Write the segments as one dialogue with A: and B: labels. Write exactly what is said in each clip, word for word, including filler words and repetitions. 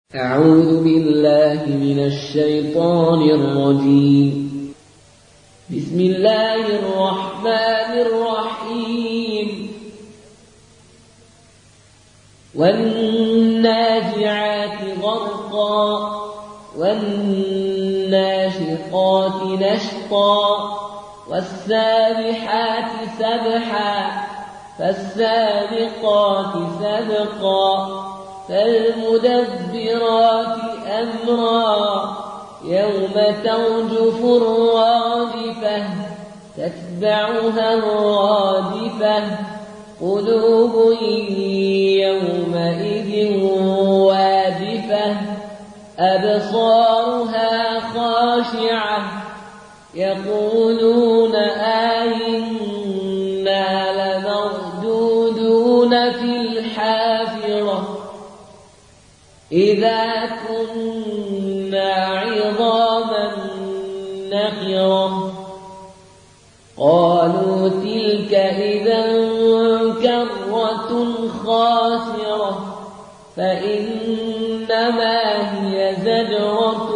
A: أعوذ بالله من الشيطان الرجيم. بسم الله الرحمن الرحيم. والنازعات غرقا والناشطات نشطا والسابحات سبحا فالسابقات سبقا فالمدبرات أمرا يوم ترجف الراجفة تتبعها الرادفة قلوب يومئذ واجفة أبصارها خاشعة يقولون أئنا لمردودون في الحافرة إذا كنا عظاما نخرة قالوا تلك إذا كرة خاسرة فإنما هي زجرة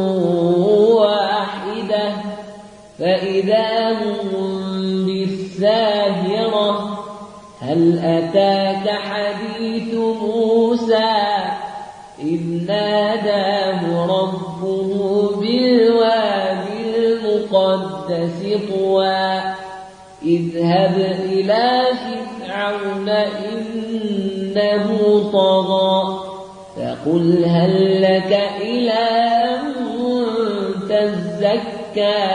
A: واحدة فإذا هم بالساهرة هل أتاك حديث موسى إذ ناداه ربه بالوادي المقدس طوى اذهب إلى فرعون إنه طغى فقل هل لك إلى أن تزكى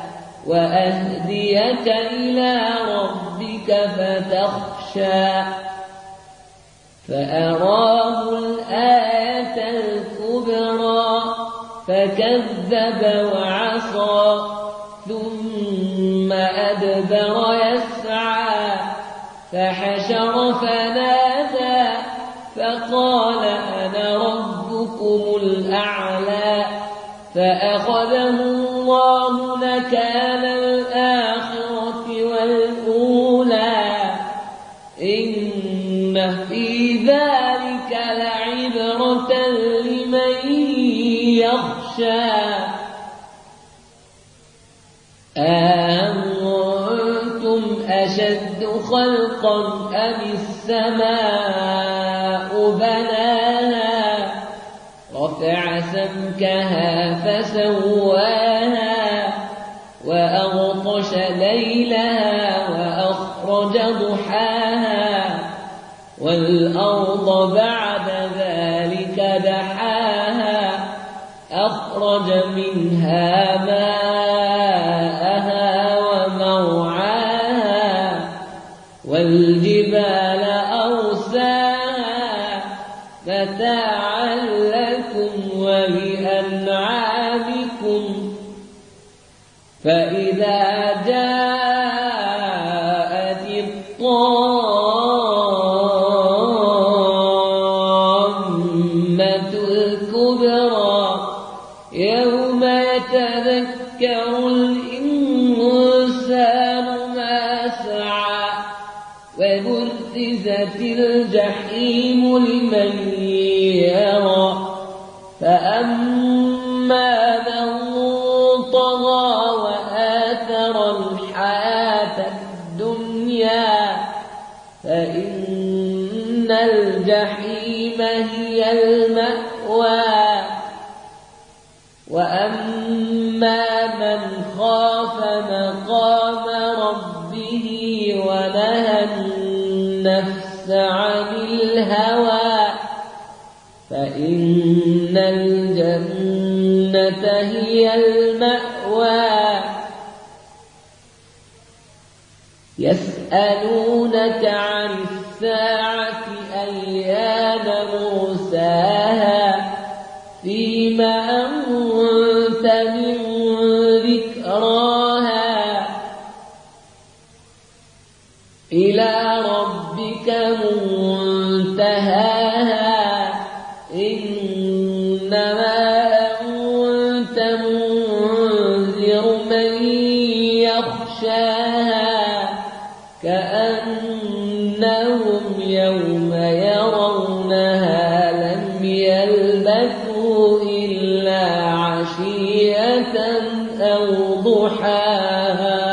A: وأهديك إلى ربك فتخشى فأراه الآية الكبرى فكذب وعصى ثم أدبر يسعى فحشر فنادى فقال أنا ربكم الأعلى فأخذه الله نكال الآخرة والأولى إن في ذلك لعبرة لمن يخشى أأنتم أشد خلقا أم السماء بناها رفع سمكها فسواها وأغطش ليلها وأخرج ضحاها والأرض بعد ذلك دحاها أخرج منها ماءها ومرعاها والجبال أرساها متاعا لكم ولأنعامكم فإذا جاءت الطامة الكبرى يوم يتذكر الإنسان ما سعى وبرزت الجحيم لمن يرى فأما من طغى وآثر الحياة الدنيا فإن الجحيم هي المأوى وأما من خاف مقام ربه ونهى النفس عن الهوى فإن الجنة هي المأوى يسألونك عن الساعة أيان مرساها فيما أنت من ذكراها إلى ربك منتهاها إنما أنت منذر من يخشاها كأنهم يوم يرونها لم يلبثوا تُهْلَكُوا إِلَّا عَشِيَّةً أَوْ ضُحَاهَا